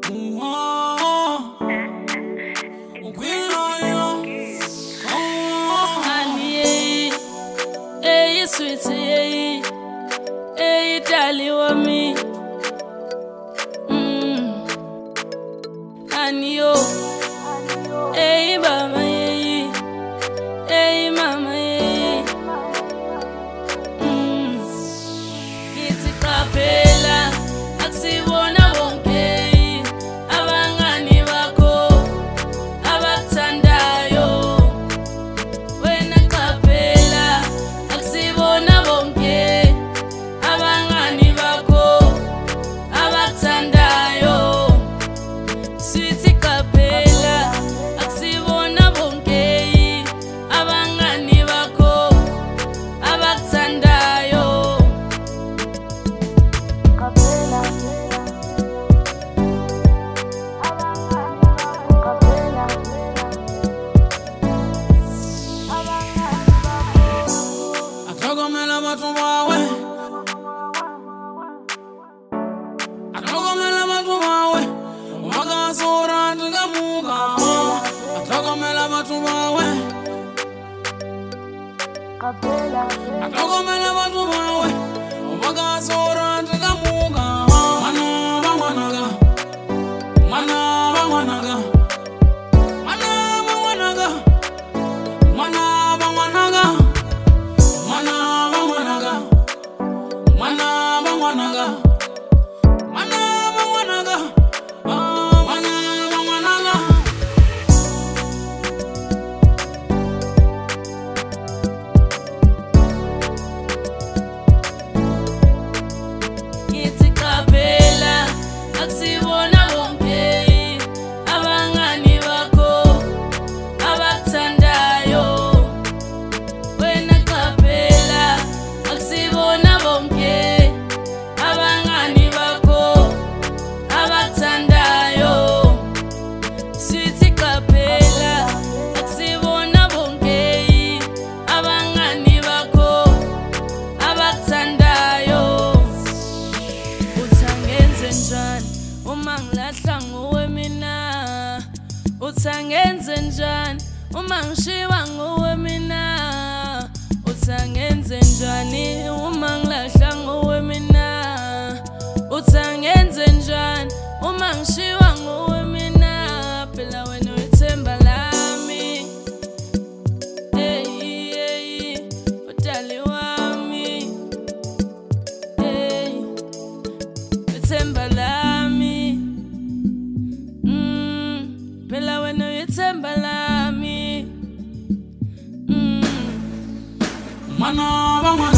Sweetie, hey, darling, want me? And you, hey, mama, hey, mama, it's a capella, aksibona bonke, abangani bako, abathandayo. Wena capella, aksibona bonke, abangani bako, abathandayo. Sweetie capella, aksibona bonke, abangani bako, abathandayo. Atogomela matumawe, atogomela matumawe, umagasora ndigamuga. Atogomela matumawe, atogomela matumawe, umagasora ndigamuga. Mana bangwanaga, mana bangwanaga, mana bangwanaga, mana bangwanaga. Mana bangwanaga, mana bangwanaga, mana bangwanaga, mana bangwanaga. It's a capella, aksibona bonke, abangani bako, abathandayo. Wena capella, aksibona bonke, abangani bako, abathandayo. Sweetie capella, aksibona bonke, abangani bako, abathandayo. Uthangenze njani uma ngilahla nguwe mina? Uthangenze njani uma ngishiwa nguwe mina? Uthangenze njani uma ngilahla nguwe mina? Uthangenze njani uma ngishiwa nguwe mina? Phela wena uyithemba lami, hey, hey, udali wami, hey, uyithemba lami, phela wena uyithemba lami. Mana bangwanaga.